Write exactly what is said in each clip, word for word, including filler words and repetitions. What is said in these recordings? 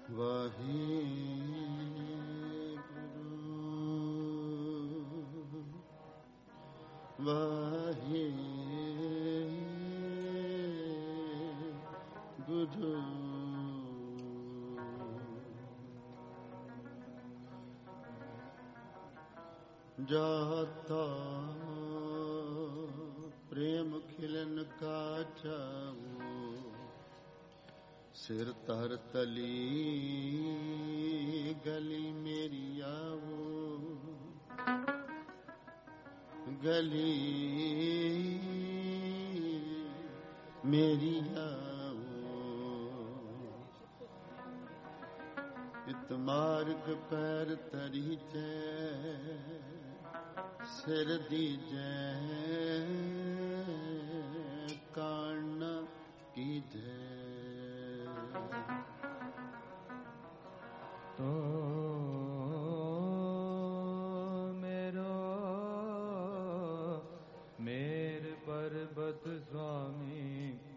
जाता प्रेम खिलन का चाऊ, सिर तर तली गली मेरी आवो, गली मेरी आओ, इत मार्ग पैर तरी जय, सिर दीजै कान कीजै। तो मेरो मेर पर्वत स्वामी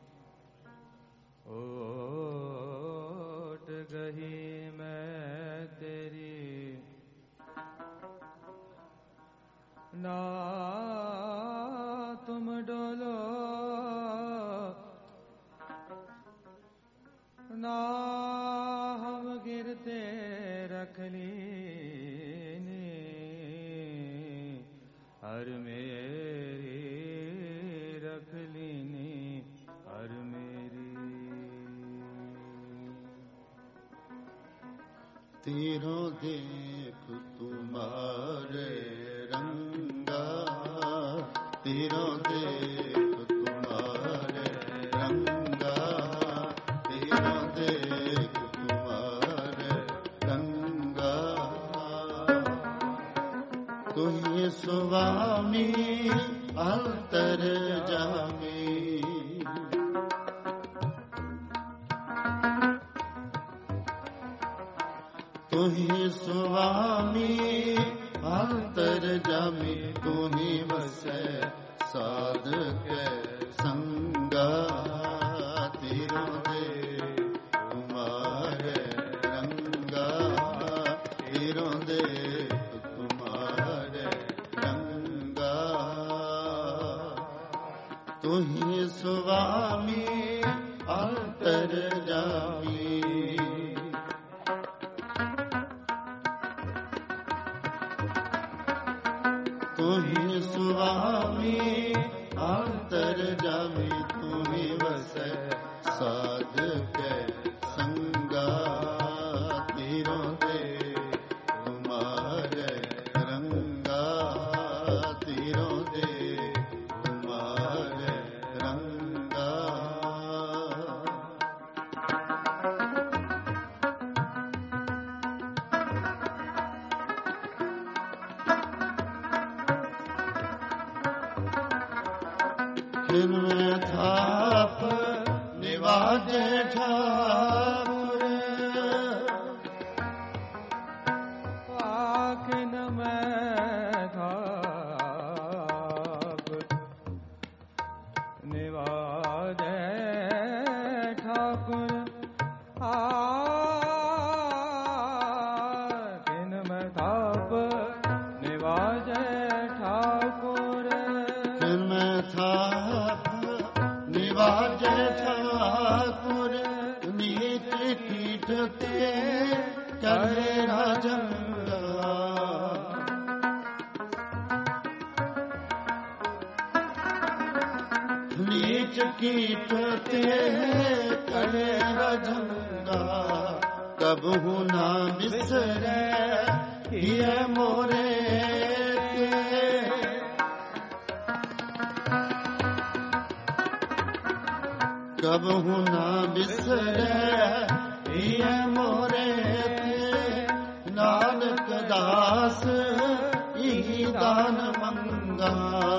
ओट गही मैं तेरी, ना तुम डोलो ना हम गिरते रख लीनी, हर मेरी रख लीनी हर मेरी। तीरों देख तुम्हारे रंगा, तीरों देख तुम्हारे रंगा, तीरों देख तुम्हारे रंगा। तुही स्वामी अंतर जामी, तुही स्वामी अंतर जामी, तुही बसे साध के संगा। तीरों दे तुम्हारे रंगा, तीरों दे तुम्हारे रंगा। तुही स्वामी अंतर जामी, तुही स्वामी अंतर जामी, तुही बसे साध के संगा। तीरों दे तुम्हारे रंगा, तीरों दे तुम्हारे रंगा। जिनमें थाप निवाजे ठाकुर, आखिन में थाप निवाजे ठाकुर, आखिन में थाप निवाजे ठाकुर। जिनमें थाप निवाजे ठाकुर, नीत कीटते करे राजंगा। नीच कीटते करे राजंगा, कबहू ना बिसरे ये मोरे के। कबहू ना बिसरे ये मोरे थे, नानक दास यही दान मंगा।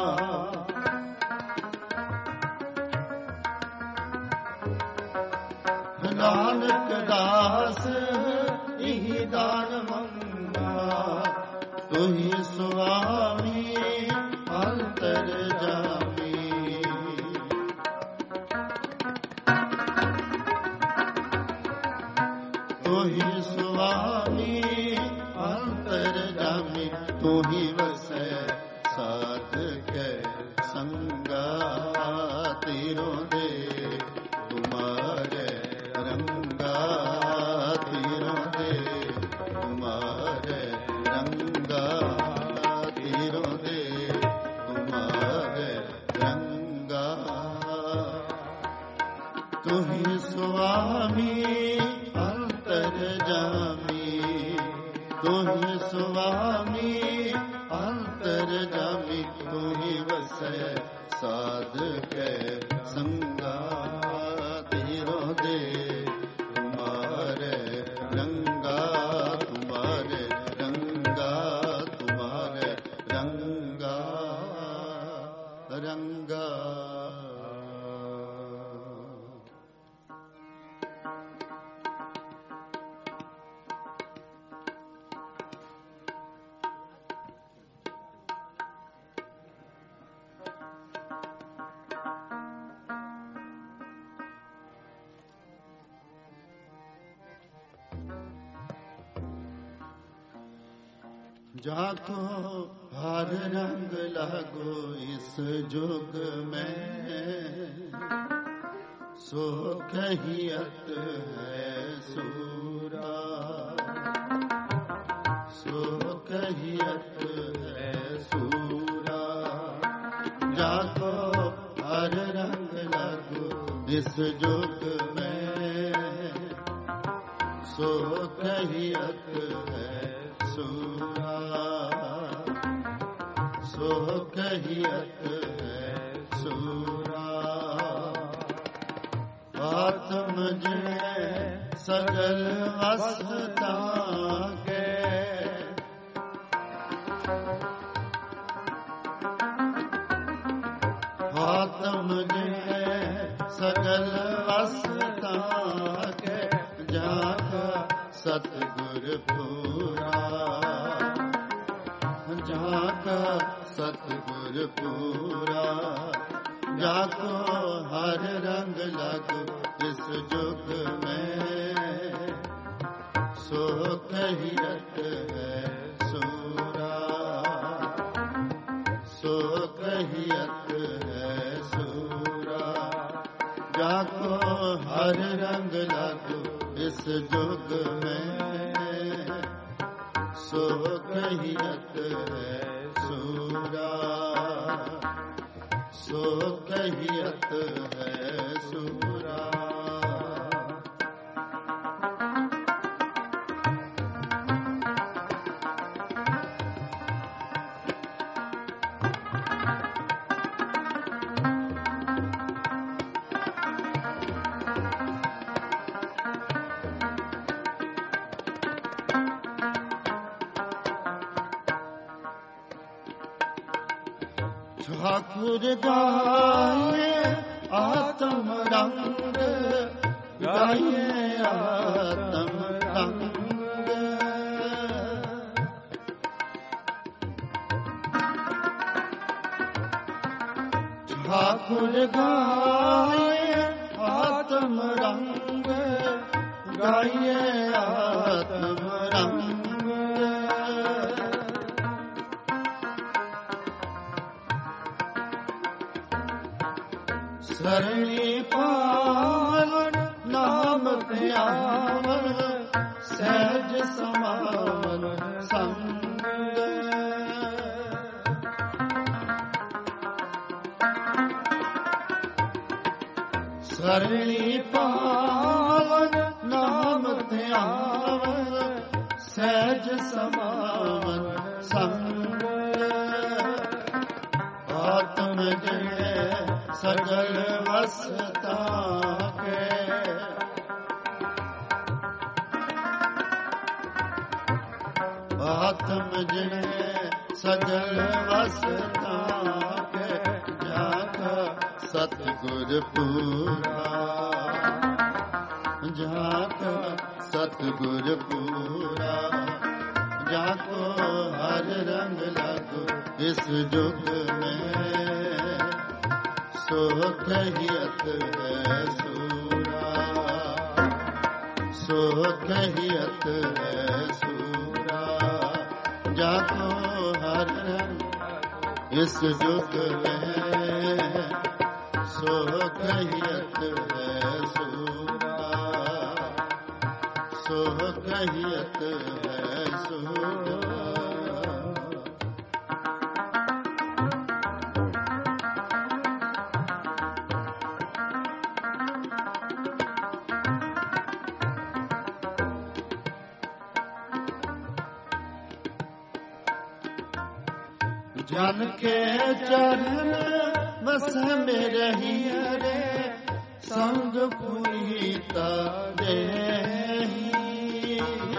नानक दास यही दान मंगा। तुही स्वामी अंतर जामी, ही स्वामी अंतर्यामी, तू ही वसै साध के संगा, तीरों दे तुम्हारे रंगा, तीरों दे तुम्हारे रंगा, तीरों दे तुम्हारे रंगा। तू ही स्वामी अंतर्यामी, तू ही स्वामी अंतर्यामी, तू ही वसै साध के संगा, तीरों दे तुम्हारे रंगा, तुम्हारे रंगा, तुम्हारे रंगा रंगा। जाको हर रंग लागो इस जुग में, सो कहियत है सूरा, सो कहियत है सूरा। जाको हर रंग लागो इस जुग में, सो कहियत है सूरा, सो कहियत है सूरा। आत्म जे सगल अवस्था के, आत्म जे सगल अवस्था के, जाका सतगुर पूरा, जाका सतगुर पूरा। जाको हर रंग लागो इस जुग में, सो कहियत है सूरा, सो कहियत है सूरा। जाको हर रंग लागो इस जुग में, सो कहियत है सूरा, सो कहियत है सूरा। ठाकुर गाये आत्म रंग, गाये आत्म रंग। ठाकुर गाये आत्म रंग, गाये आत्म रंग। सरणी पावन नाम ध्यावन, सहज समावन संग। सरणी पावन नाम ध्यावन, सहज समावन संग। आत्म जय सगल वसता के, आत्म जिने सगल वसता के। जाका सतगुर पूरा, जाका सतगुर पूरा। जाको हर रंग लागो इस जुग में, सो कहियत है सूरा, ਸੋ ਕਹੀਅਤ ਹੈ ਸੂਰਾ, ਜਾਕੋ ਹਰ ਰੰਗ ਇਸ ਜੁਗ में, ਸੋ ਕਹੀਅਤ ਹੈ ਸੂਰਾ, ਸੋ ਕਹੀਅਤ ਹੈ ਸੂਰਾ। ਜਨ ਕੇ ਚਰਨ ਵਸ ਮੇਰੇ ਹੀਰੇ, ਸੰਗ ਪੁਨੀਤਾ ਦੇਹੀ।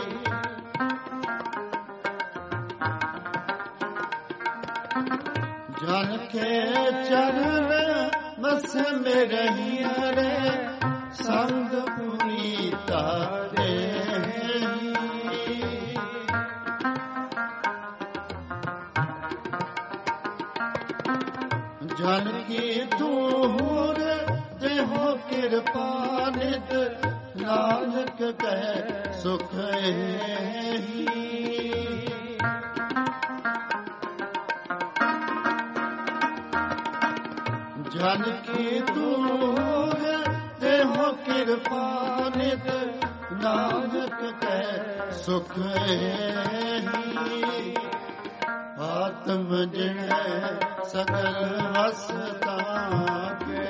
ਜਨ ਕੇ ਚਰਨ ਵਸ ਮੇਰੇ ਹੀਰੇ, ਸੰਗ ਪੁਨੀਤਾ ਦੇਹੀ। ਜਨ ਕੀ ਦੂਰ ਦੇਹੋ ਕਿਰਪਾ ਨਿਤ, ਨਾਨਕ ਕਹਿ ਸੁਖ ਏਹੀ। ਜਨ ਕੀ ਦੂਰ ਦੇਹੋ ਕਿਰਪਾ ਨਿਤ, ਨਾਨਕ ਕਹਿ ਸੁਖ ਏਹੀ। ਆਤਮ ਜਿਣੈ ਸਕਲ ਵਸਤਾ ਕੇ,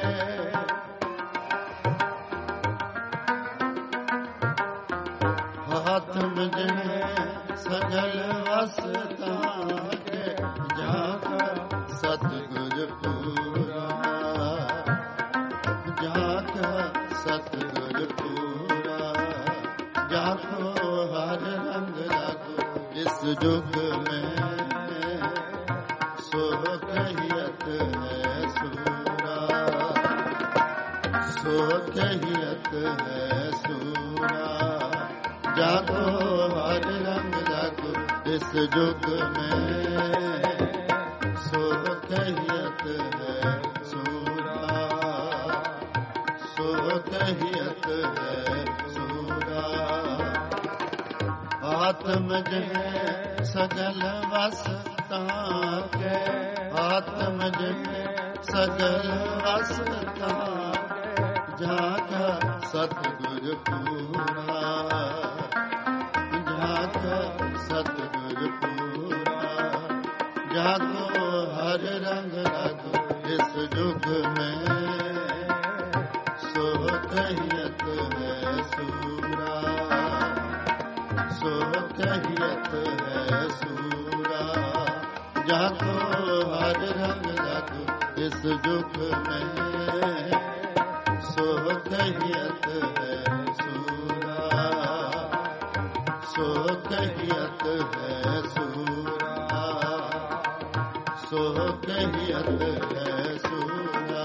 ਆਤਮ ਜਿਣੈ ਸਕਲ ਵਸਤਾ ਕੇ, ਜਾਕਾ ਸਤਿਗੁਰ ਪੂਰਾ, ਜਾਕਾ ਸਤਿਗੁਰ ਪੂਰਾ। ਜਾਕੋ ਹਰ ਰੰਗ ਲਾਗੋ ਇਸ ਜੁਗ में, ਸੋ ਕਹੀਅਤ ਹੈ ਸੂਰਾ, ਸੋ ਕਹੀਅਤ ਹੈ ਸੂਰਾ। ਜਾਗੋ ਹਰ ਰੰਗ ਲਾਗੋ ਇਸ ਜੁਗ में, ਸੋ ਕਹੀਅਤ ਹੈ ਸੂਰਾ, ਸੋ ਕਹੀਅਤ ਹੈ ਸੂਰਾ। ਆਤਮ ਜਿਣੈ ਸਗਲ ਵਸਤਾ ਕੇ, ਆਤਮ ਜਿਣੈ ਸਗਲ ਵਸਤਾ ਕੇ, ਜਾਕਾ ਸਤਿਗੁਰ ਪੂਰਾ, ਜਾਕਾ ਸਤਿਗੁਰ ਪੂਰਾ। ਜਾਗੋ ਹਰ ਰੰਗ ਲਾਗੋ ਇਸ ਜੁਗ में, ਸੋ ਕਹੀਅਤ ਹੈ ਸੂਰਾ, ਸੋ ਕਹੀਅਤ ਹੈ ਸੂਰਾ। ਜਾਗੋ ਹਰ ਰੰਗ ਲਾਗੋ ਇਸ ਜੁਗ में, ਸੋ ਕਹੀਅਤ ਹੈ ਸੂਰਾ, ਸੋ ਕਹੀਅਤ ਹੈ ਸੂਰਾ, ਸੋ ਕਹੀਅਤ ਹੈ ਸੂਰਾ।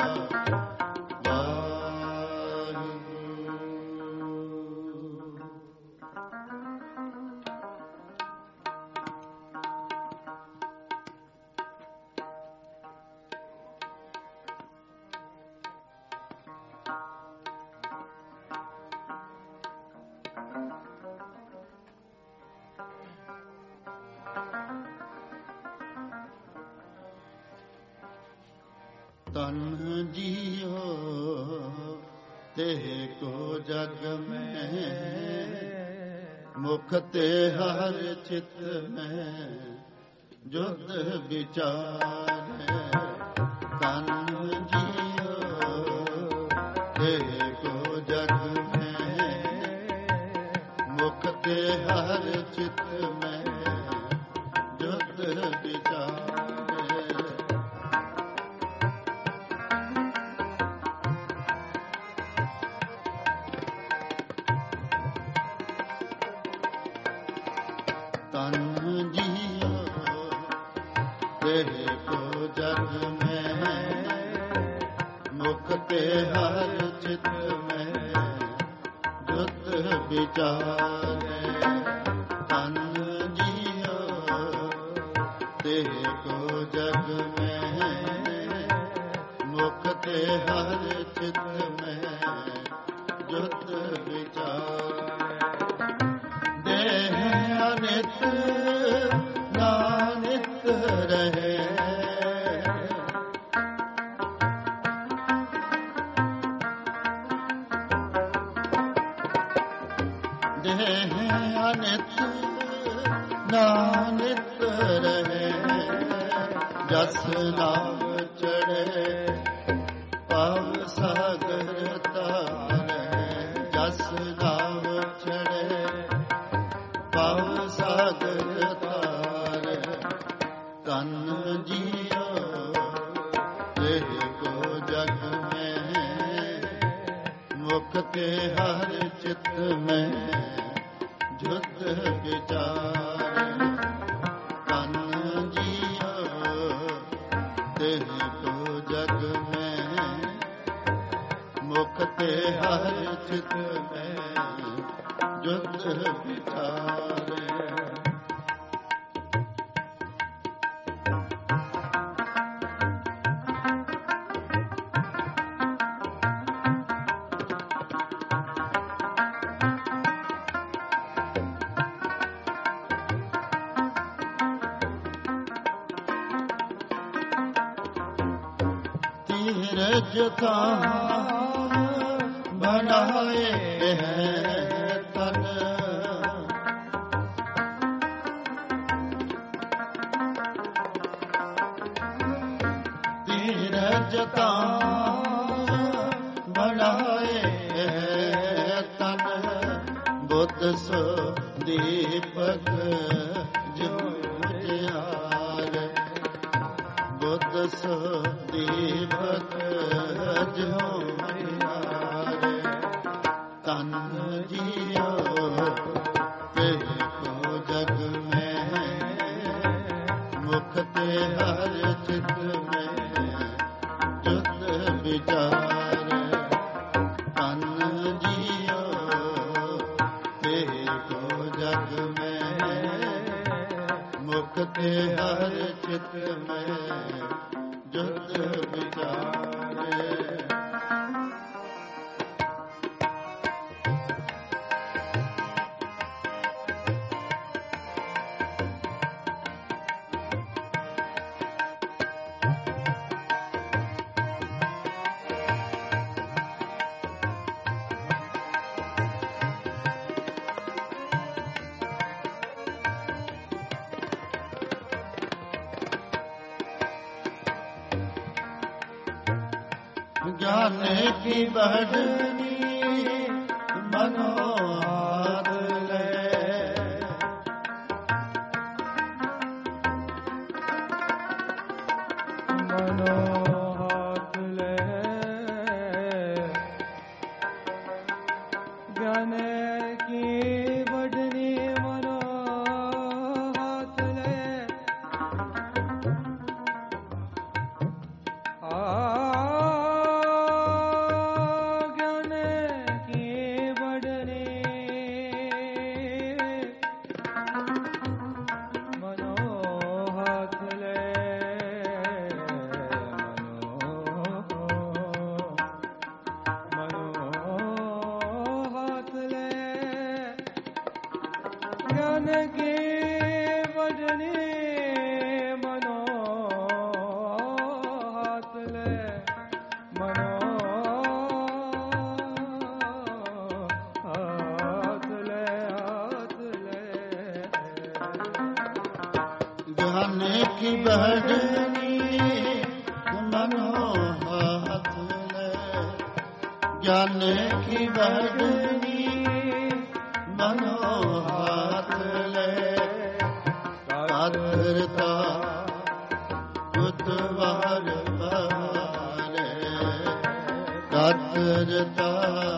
तन जियो तेह को जग में, मुख ते हर चित में जुद विचार। तन जियो तेह को जग में, मुख ते हर चित में जुद विचार। तन जियो तेरे को जग में, मुख ते हर चित में जुत विचारे। तन जियो तेरे को जग में, मुख ते हर चित में जुत विचारे। ਅਨਿਤ ਨਾਨਿਤ ਰਹੇ। ਦੇਹ ਅਨਿਤ ਨਾਨਿਤ ਰਹੇ। ਜਸ ਨਾਮ ਚੜ੍ਹੇ ਪਵ ਸਾਗਰ ਤਾਰੇ। ਜਸ ਨਾਮ ਚੜ੍ਹੇ ਪਵ ਸਾਗਰ ਤਾਰੇ। ਤਨ ਜੀਓ ਇਹ ਕੋ ਜਗ ਮੈਂ ਮੁਖ ਤੇ ਹਰ ਚਿਤ ਮੈਂ ਜੁਤ ਵਿਚਾਰ। ਤਨ ਜੀਓ ਦੇਹ ਕੋ ਜਗ ਮੈਂ ਮੁਖ ਤੇ ਹਰ ਚਿਤ ਮੈਂ ਜੁਤ ਵਿਚਾਰ। ਧੀਰਜ ਤਾਂ ਬਣਾਏ ਹੈ ਤਨ। ਧੀਰਜ ਤਾਂ ਬਣਾਏ ਹੈ ਤਨ। ਬੁੱਧ ਸੋ ਦੀਪਕ ਜੁਝਾਰ। ਬੁੱਧ ਸੋ ਦੀਪਕ ਜੁਝਾਰ। ਤਨ ਜੀਓ ਇਹ ਕੋ ਜਗ ਮੈਂ ਮੁਖ ਤੇ ਹਰ ਚਿਤ ਮੈਂ ਜੁਤ ਵਿਚਾਰ। ਤਨ ਜੀਓ ਇਹ ਕੋ ਜਗ ਮੈਂ ਮੁਖ ਤੇ ਹਰ ਚਿਤ ਮੈਂ ਜੁਤ ਵਿਚਾਰ। ਗਿਆਨ ਕੀ ਬੜਨੀ ਮਨੋ ਹਾਥ ਲੈ। ਮਨੋ ਹਾਥ ਲੈ। ਗਿਆਨ ਕੀ ਬੜਨੀ ਮਨੋ ਹਾਥ ਲੈ। ਆ ਗਿਆਨ ਕੀ ਬੜਨੀ ਮਨੋ ਹਾਥ ਲੈ। ਮਨੋ ਹਾਥ ਲੈ। ਹਾਥ ਲੈ। ਗਿਆਨ ਕੀ ਬੜਨੀ ਮਨੋ ਹਾਥ ਲੈ। ਗਿਆਨ ਕੀ ਬੜਨੀ ਮਨੋ ਹਾਥ ਲੈ। ਕਾਤਰਤਾ ਕੁਤਵਾਰ ਬਾਰੇ। ਕਾਤਰਤਾ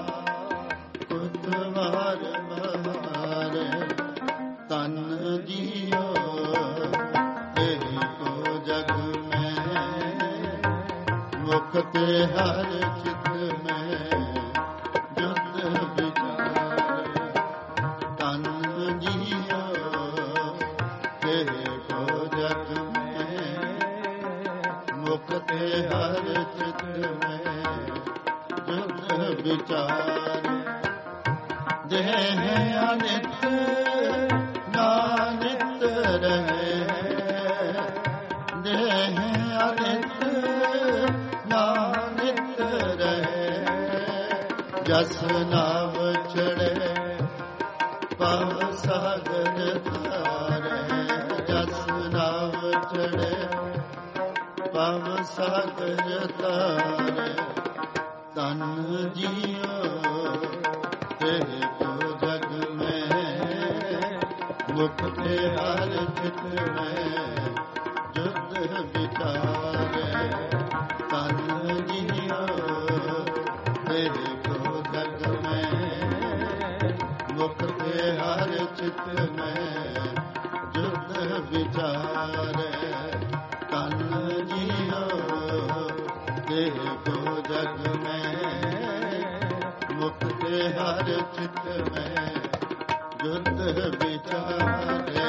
ਕੁਤਵਾਰ ਬਾਰੇ। ਤਨ ਜੀਓ ਇਹ ਕੋ ਜਗ ਮੈਂ ਮੁਖ ਤੇ ਹਰ ਚਿਤ ਮੈਂ ਜੁਤ ਵਿਚਾਰ। ਤਨ ਜੀਓ ਇਹ ਕੋ ਜਗ ਮੈਂ ਮੁਖ ਤੇ ਹਰ ਚਿਤ ਮੈਂ ਜੁਤ ਵਿਚਾਰ। ਦੇਹ ਅਨਿਤ ਨਾ जस नाव चढ़े पव सागर तारे, जस नाव चढ़े पव सागर तारे, तन जियो तेरे को जग में, मुक्ति हर चित में युद्ध विचारे, तन जियो तेरे को जग में, मुक्ति हर चित में युद्ध विचारे, तन जियो तेरे को जग में, मुक्ति हर चित में युद्ध विचारे।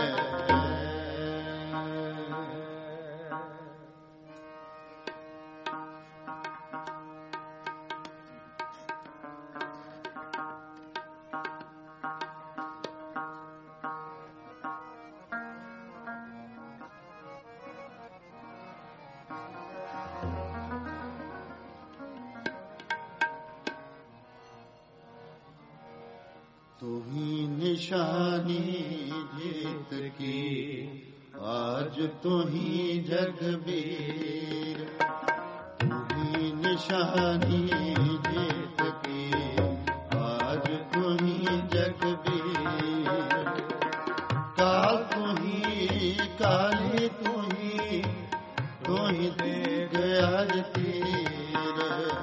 तू ही निशानी जीत की, आज तू ही जगबीर, तू ही निशानी जीत की, आज तू ही जगबीर, काल तू ही काली तू ही, तू ही तेग आज तीर,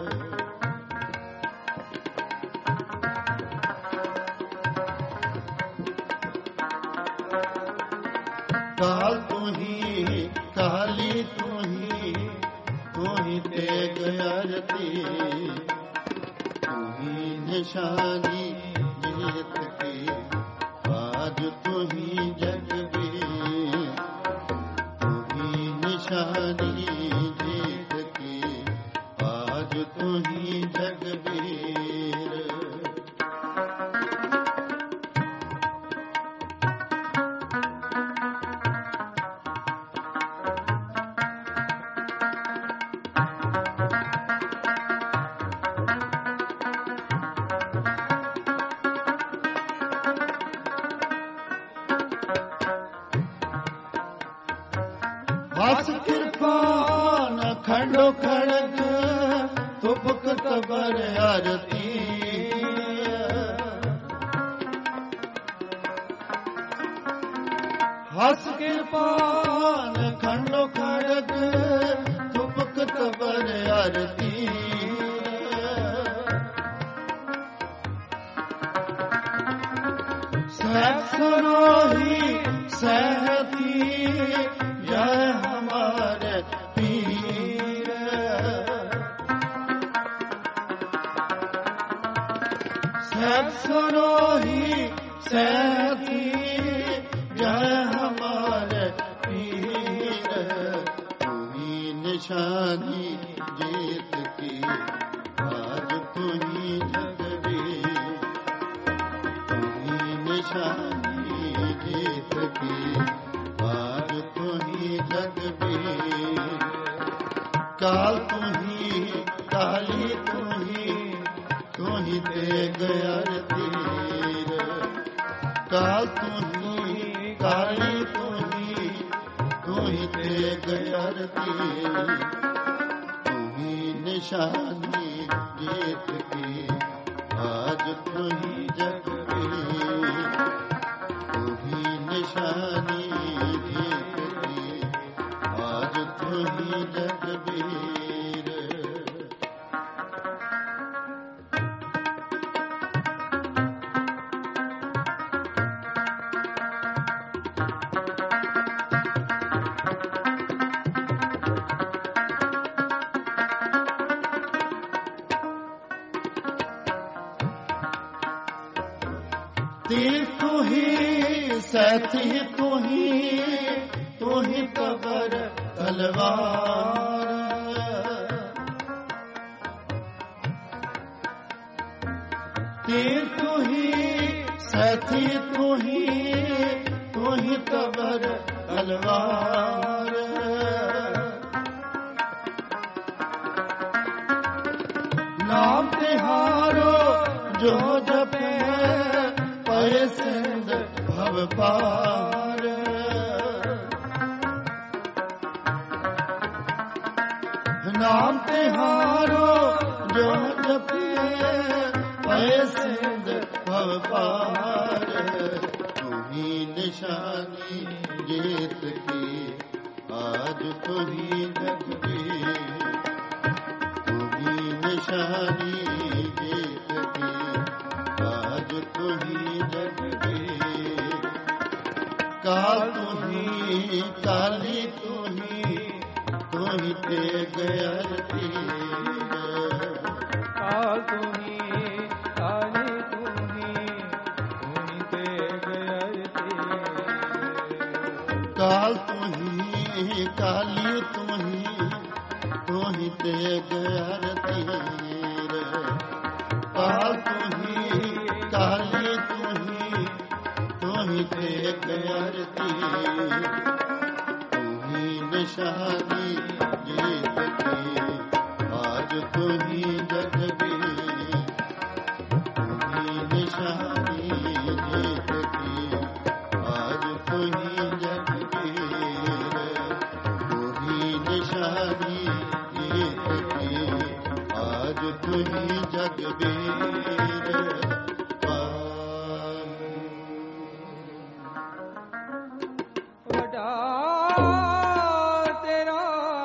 काल तू ही काली तू ही, तू ही तेग आरती, तू ही निशानी जीत की, आज तू ही जगबीर, तू ही निशानी जीत की, आज तू ही जगबीर। बस कृपान खंडो खड़ग तुपक तबर आरती, हस कृपान खंडो खड़ग तुपक तबर आरती, सहसरोही सहती जय हमारे पीर, सहसरोही सहती जय हमारे पीर, तू ही निशानी जीत की, आज तू ही जगबीर, तू ही निशानी जीत की, आज तू ही जगबीर, काल तू ही काली तू ही, तू ही तेग आरतीर, काल तू ही काली तू ही, तू ही तेग आरतीर, तू ही निशानी जीत की, आज तू ही जगबीर, तू ही निशानी जीत की, आज तू ही जगबीर। तीर तू ही साथी तू ही, तू ही कबर तलवार, तीर तू ही साथी तू ही, तू ही कबर तलवार, नाम तिहारो ਜੋ ਜਪੇ ਪਏ ਸਿੰਧ ਭਵ ਪਾਰ। ਨਾਮ ਤਿਹਾਰੋ ਜੋ ਜਪੇ ਪਏ ਸਿੰਧ ਭਵ ਪਾਰ। ਤੂੰ ਹੀ ਨਿਸ਼ਾਨੀ ਜੀਤ ਕੀ ਆਜ ਤੂੰ ਹੀ ਜਗ ਕੀ। ਤੂੰ ਹੀ ਨਿਸ਼ਾਨੀ ਜੀਤ ਕੀ ਆਜ ਤੂੰ ਹੀ ਜਗ ਕੀ। ਕਾਲ ਤੂੰ ਹੀ ਕਾਲੀ ਤੂੰ ਹੀ ਤੂੰ ਹੀ ਤੇਗ ਅਰਤੀ। ਕਾਲ ਤੂੰ ਹੀ ਕਾਲੀ ਤੂੰ ਹੀ ਤੂੰ ਹੀ ਤੇਗ ਅਰਤੀ। ਕਾਲ ਤੂੰ ਹੀ ਕਾਲੀ ਤੂੰ ਹੀ ਤੂੰ ਹੀ ਤੇਗ ਅਰਤੀ। ਕਾਲ ਤੂੰ ਹੀ ਕਾਲੀ ਤੂੰ ਹੀ ਤੂੰ ਹੀ ਤੇਗ ਅਰਤੀ। ਤੂੰ ਹੀ ਨਿਸ਼ਾਨੀ ਜੀਤ ਕੀ ਆਜ ਤੂੰ ਹੀ ਜਗ ਕੀ। ਤੂੰ ਹੀ ਨਿਸ਼ਾਨੀ ਜੀਤ ਕੀ ਆਜ ਤੂੰ ਹੀ ਜਗ ਕੀ। ਤੂੰ ਹੀ ਨਿਸ਼ਾਨੀ ਜੀਤ ਕੀ ਆਜ ਤੂੰ ਹੀ ਜਗ ਵੀਰ। ਵੱਡਾ ਤੇਰਾ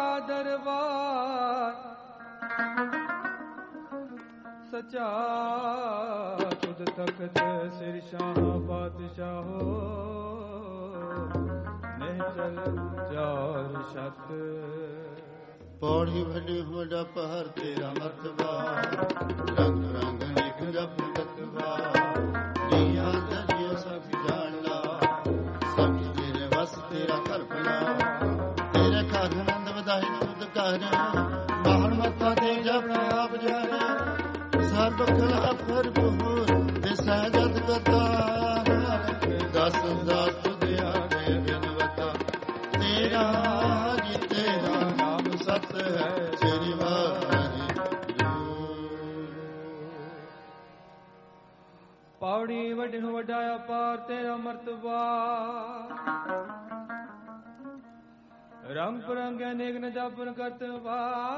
ਦਰਬਾਰ ਸਚਾ ਤੁਧ ਤਖਤ ਸਿਰ ਸ਼ਾਹ ਬਾਦਸ਼ਾਹੋ। ਨਿਹਚਲ ਚਾਰ ਛਤ। ਪੌੜੀ ਵੱਡੀ ਵੱਡਾ ਪਹਾੜ ਤੇਰਾ ਮਰਤਬਾ। ਰੰਗ ਰੰਗ ਨਿਕ ਜਪ ਕਤਵਾ। ਜੀਆਂ ਦਰਿਆ ਸਭ ਜਾਣਦਾ ਸਭ ਤੇਰੇ ਵਸ ਤੇਰਾ ਘਰ ਬਣਾ। ਤੇਰੇ ਘਰ ਆਨੰਦ ਵਧਾਈ ਤੁਧ ਕਰ। ਬਾਹਰ ਮੱਥਾ ਤੇ ਜਪ ਆਪ ਜਾਣ। ਸਰਬ ਕਲਾ ਭਰਪੂਰ ਦਿਸੈ ਜਦ ਕਰਤਾਰ। ਦਸ ਦਾਸ ਤੁਧ ਆਗੇ ਬਿਨਵਤਾ। ਤੇਰਾ ਜੀ ਤੇਰਾ ਨਾਮ ਸਤ ਹੈ। ਸ੍ਰੀ ਵਾਹਿਗੁਰੂ। ਪੌੜੀ ਵੱਡੇ ਨੂੰ ਵੱਡਾ ਅਪਾਰ ਤੇਰਾ ਮਰਤਬਾ। ਰੰਗ ਬਰੰਗੇ ਅਨੇਕ ਨ ਜਾਪਨ ਕਰਤਵਾ।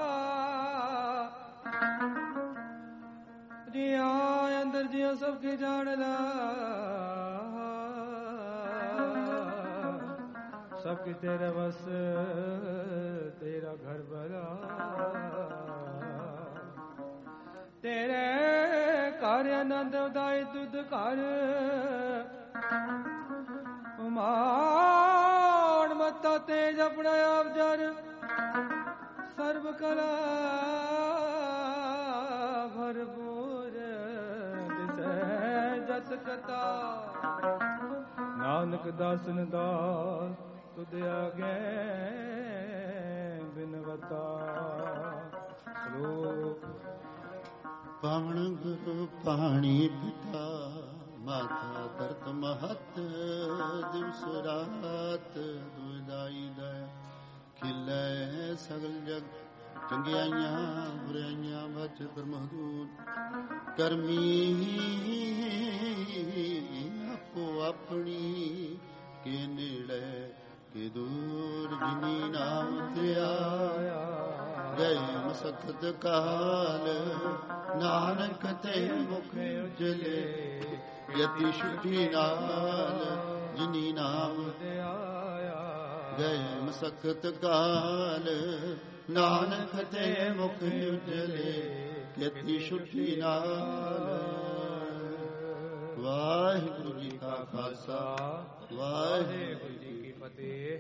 ਜੀਆਂ ਅੰਦਰ ਜੀਆਂ ਸਭ ਕੀ ਜਾਣ ਲਾ। ਸਭ ਕੀ ਤੇਰੇ ਵਸ ਤੇਰਾ ਘਰ ਬਲਾ। ਤੇਰੇ ਘਰ ਆਨੰਦ ਉਦਾਈ ਤੁਧ ਘਰ। ਮਾਣ ਮਤਾ ਤੇਜ ਆਪਣਾ ਆਪ ਜਰ। ਸਰਬ ਕਲਾ ਭਰਪੂਰ ਦਿਸੈ ਜਤ ਕਤਾ। ਨਾਨਕ ਦਾਸਨ ਦਾਸ ਤੁਧ ਆਗੇ ਬਿਨਵਤਾ। ਸ਼ਲੋਕ। ਪਾਵਨ ਗੁਰੂ ਪਾਣੀ ਪਿਤਾ। ਮਾਤਾ ਦਰਦ ਮਹਤ ਦਿਵਸ ਰਾਤ। ਦੁਇਦਾਈ ਦਇਆ ਖਿਲੇ ਸਗਲ ਜਗ। ਚੰਗਿਆਈਆਂ ਬੁਰਾਈਆਂ ਬਚ ਬ੍ਰਹਮਦੂਤ। ਕਰਮੀ ਆਪੋ ਆਪਣੀ ਕੇ ਨੇੜੇ ਕੇ ਦੂਰ। ਜਿਨੀ ਨਾਮ ਧਿਆਇਆ ਗਏ ਮਸਖਤ ਕਾਲ। ਨਾਨਕ ਤੇ ਮੁਖ ਉਜਲੇ ਯਤੀ ਸ਼ੁੱਧੀ ਨਾਲ। ਜਿਨੀ ਨਾਮ ਧਿਆਇਆ ਗਏ ਮਸਖਤ ਕਾਲ। ਨਾਨਕ ਤੇ ਮੁਖ ਉਜਲੇ ਯਤੀ ਸ਼ੁੱਧੀ ਨਾਲ। ਵਾਹਿਗੁਰੂ ਜੀ ਕਾ ਖਾਲਸਾ ਵਾਹਿਗੁਰੂ ਜੀ ਕੀ ਫਤਿਹ।